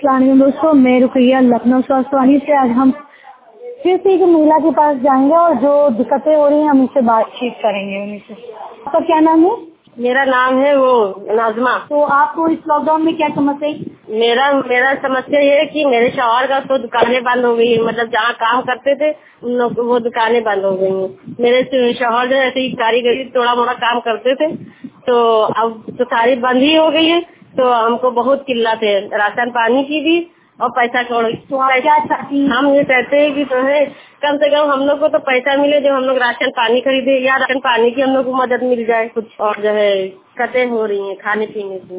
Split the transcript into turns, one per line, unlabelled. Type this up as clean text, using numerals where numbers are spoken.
अस्सलाम दोस्तों, मैं रुकैया लखनऊ स्वास्थ्यवाणी से। आज हम फिर से एक महिला के पास जाएंगे और जो दिक्कतें हो रही हैं हम उनसे बातचीत करेंगे। उनसे आपका क्या नाम है?
मेरा नाम है वो नाजमा।
तो आपको इस लॉकडाउन में क्या समस्या है?
मेरा समस्या ये है कि मेरे शौहर का तो दुकानें बंद हो गई है। मतलब जहाँ काम करते थे उन लोग वो दुकानें बंद हो गई हैं। मेरे शौहर जो ऐसे ही कारीगरी थोड़ा मोड़ा काम करते थे, तो अब तो सारी बंद ही हो गई है। तो हमको बहुत किल्लत है, राशन पानी की भी और पैसा कौड़ी।
तो आप क्या चाहती हैं?
हम ये कहते हैं कि तो है कम से कम हम लोग को तो पैसा मिले जो हम लोग राशन पानी खरीदे, या राशन पानी की हम लोग को मदद मिल जाए कुछ। और जो है दिक्कतें हो रही हैं खाने पीने की।